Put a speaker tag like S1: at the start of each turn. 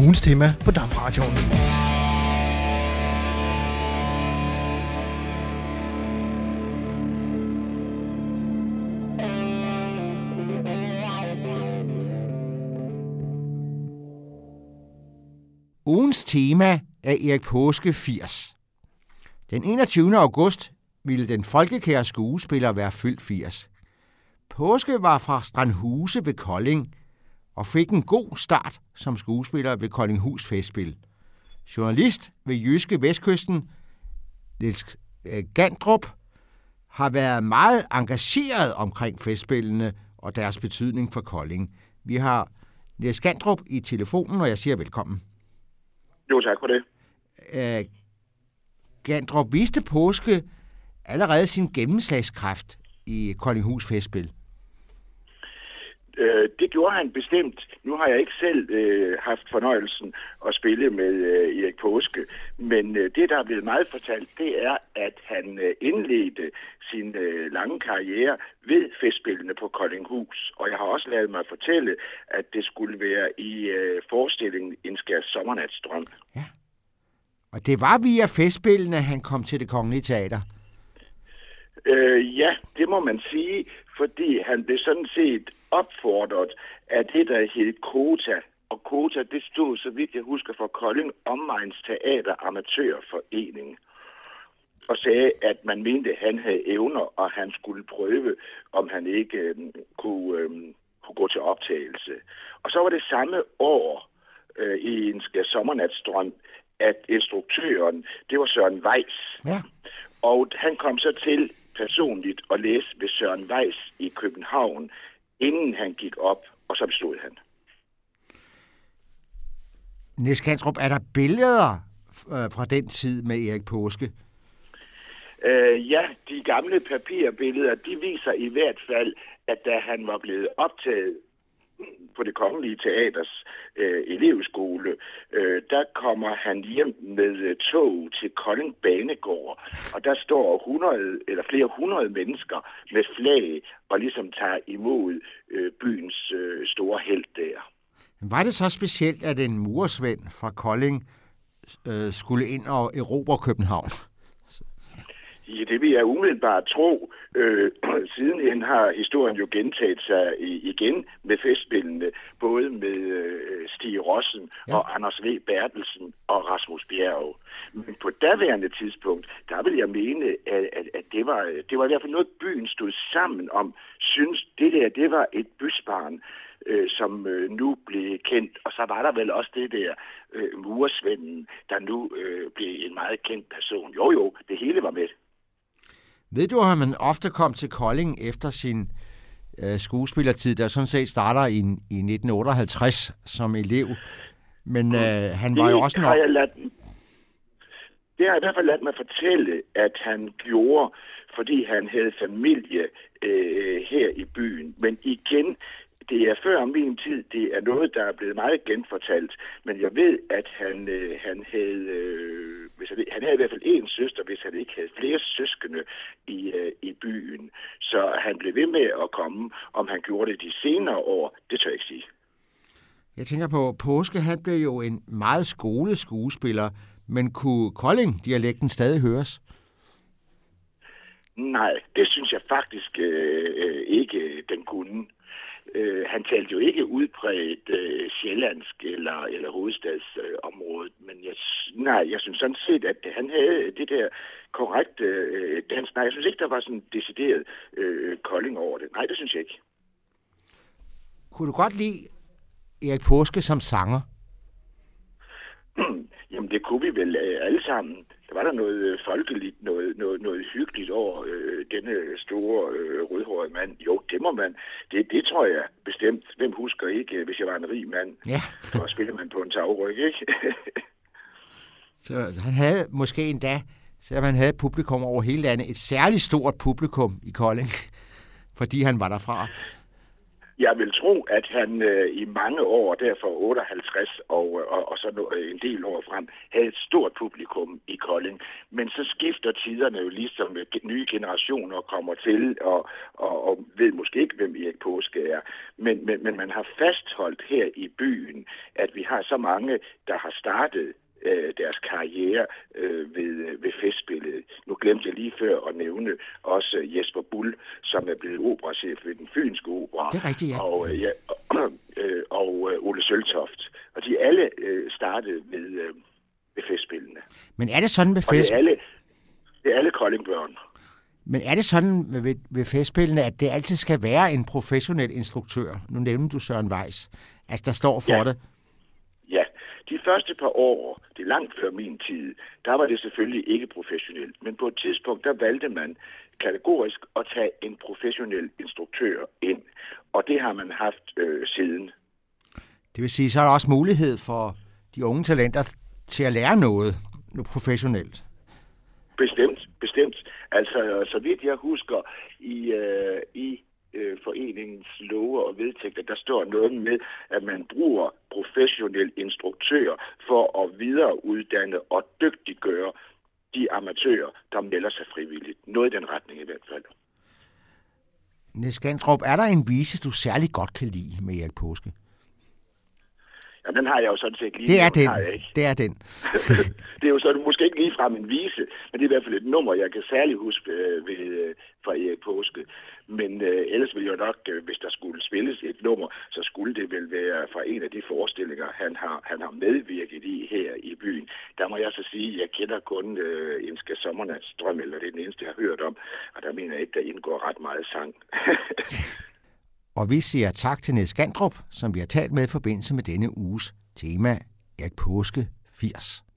S1: ugens tema på DAB-radioen.
S2: Ugens tema er Erik Paaske 80. Den 21. august ville den folkekære skuespiller være fyldt 80. Paaske var fra Strandhuse ved Kolding og fik en god start som skuespiller ved Koldinghus Festspil. Journalist ved Jyske Vestkysten, Niels Gandrup, har været meget engageret omkring festspillene og deres betydning for Kolding. Vi har Niels Gandrup i telefonen, og jeg siger velkommen.
S3: Jo, tak for det.
S2: Gandrup, viste Paaske allerede sin gennemslagskraft i Koldinghus Festspil?
S3: Det gjorde han bestemt. Nu har jeg ikke selv haft fornøjelsen at spille med Erik Paaske, men det, der er blevet meget fortalt, det er, at han indledte sin lange karriere ved festspillene på Koldinghus. Og jeg har også ladet mig fortælle, at det skulle være i forestillingen En Skær Sommernatsdrøm.
S2: Ja, og det var via festspillene, han kom til Det Kongelige Teater.
S3: Ja, det må man sige, fordi han blev sådan set opfordret af det, der hed KOTA. Og KOTA, det stod, så vidt jeg husker, for Kolding Omegns Teater Amatørforening. Og sagde, at man mente, at han havde evner, og han skulle prøve, om han ikke kunne gå til optagelse. Og så var det samme år i En Skær Sommernatsdrøm, at instruktøren, det var Søren Weiss.
S2: Ja.
S3: Og han kom så til personligt at læse ved Søren Weiss i København, inden han gik op, og så bestod han.
S2: Niels Gandrup, er der billeder fra den tid med Erik Paaske?
S3: Ja, de gamle papirbilleder, de viser i hvert fald, at da han var blevet optaget på Det Kongelige Teaters elevskole, der kommer han hjem med tog til Kolding Banegård, og der står 100 eller flere hundrede mennesker med flag og ligesom tager imod byens store helt der.
S2: Var det så specielt, at en murersvend fra Kolding skulle ind og erobre København?
S3: Ja, det vil jeg umiddelbart tro. Sidenhen har historien jo gentaget sig igen med festspillene, både med Stig Rossen og Anders V. Bertelsen og Rasmus Bjerg. Men på daværende tidspunkt, der vil jeg mene, at det var i hvert fald noget, byen stod sammen om. Synes det var et bysbarn, som nu blev kendt. Og så var der vel også det der murersvenden, der nu blev en meget kendt person. Jo, det hele var med.
S2: Ved du, at man ofte kom til Kolding efter sin skuespillertid, der sådan set starter i 1958 som elev, men han var jo også
S3: Det har jeg i hvert fald ladet mig fortælle, at han gjorde, fordi han havde familie her i byen. Men igen, det er før min tid, det er noget, der er blevet meget genfortalt, men jeg ved, at han havde i hvert fald en søster, hvis han ikke havde flere søskende i byen. Så han blev ved med at komme. Om han gjorde det de senere år, det tør jeg ikke sige.
S2: Jeg tænker på, Paaske, han blev jo en meget skolet skuespiller, men kunne Kolding-dialekten stadig høres?
S3: Nej, det synes jeg faktisk ikke, den kunne. Han talte jo ikke udbredt sjællandsk eller hovedstadsområdet, men jeg synes sådan set, at han havde det der korrekte dansk. Nej, jeg synes ikke, der var sådan decideret Kolding over det. Nej, det synes jeg ikke.
S2: Kunne du godt lide Erik Paaske som sanger?
S3: Jamen, det kunne vi vel alle sammen. Der var der noget folkeligt, noget hyggeligt over denne store rødhårede mand. Jo, det må man. Det tror jeg bestemt. Hvem husker ikke, hvis jeg var en rig mand?
S2: Ja.
S3: Så spiller man på en tagryg, ikke?
S2: Så han havde måske endda, selvom han havde et publikum over hele landet, et særligt stort publikum i Kolding, fordi han var derfra.
S3: Jeg vil tro, at han i mange år, derfor 58 og så en del år frem, havde et stort publikum i Kolding. Men så skifter tiderne jo ligesom nye generationer kommer til og ved måske ikke, hvem Erik Paaske er. Men man har fastholdt her i byen, at vi har så mange, der har startet deres karriere ved festspillet. Nu glemte jeg lige før at nævne også Jesper Bull, som er blevet operachef ved den Fynske Opera.
S2: Det er rigtigt, ja.
S3: Og Ole Søltoft. Og de alle startede ved festspillene.
S2: Men er det sådan med
S3: det er alle Koldingbørn.
S2: Men er det sådan ved festspillene, at det altid skal være en professionel instruktør? Nu nævner du Søren Weiss. Altså, der står for det.
S3: Ja, de første par år, det er langt før min tid, der var det selvfølgelig ikke professionelt. Men på et tidspunkt, der valgte man kategorisk at tage en professionel instruktør ind. Og det har man haft siden. Det
S2: vil sige, så er der også mulighed for de unge talenter til at lære noget professionelt.
S3: Bestemt. Altså, så vidt jeg husker, i foreningens love og vedtægter, der står noget med, at man bruger professionel instruktør for at videreuddanne og dygtiggøre de amatører, der melder sig frivilligt. Noget i den retning i hvert fald.
S2: Niels Gandrup, er der en vise, du særlig godt kan lide med Erik Paaske?
S3: Ja, den har jeg jo sådan set lige.
S2: Det er den.
S3: Det er jo så måske ikke ligefrem en vise, men det er i hvert fald et nummer, jeg kan særligt huske fra Erik Paaske. Men ellers vil jeg nok, hvis der skulle spilles et nummer, så skulle det vel være fra en af de forestillinger, han har medvirket i her i byen. Der må jeg så sige, at jeg kender kun En skal sommernads drøm, eller det er den eneste, jeg har hørt om, og der mener jeg ikke, der indgår ret meget sang.
S2: Og vi siger tak til Niels Gandrup, som vi har talt med i forbindelse med denne uges tema Erik Paaske 80.